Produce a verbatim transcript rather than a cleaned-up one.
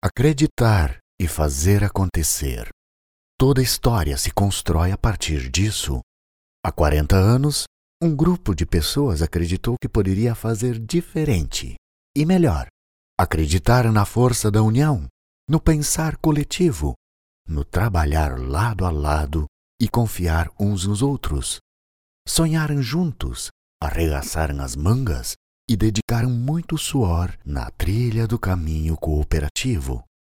Acreditar e fazer acontecer. Toda história se constrói a partir disso. Há quarenta anos, um grupo de pessoas acreditou que poderia fazer diferente e melhor. Acreditar na força da união, no pensar coletivo, no trabalhar lado a lado e confiar uns nos outros. Sonharam juntos, arregaçaram as mangas e dedicaram muito suor na trilha do caminho cooperativo.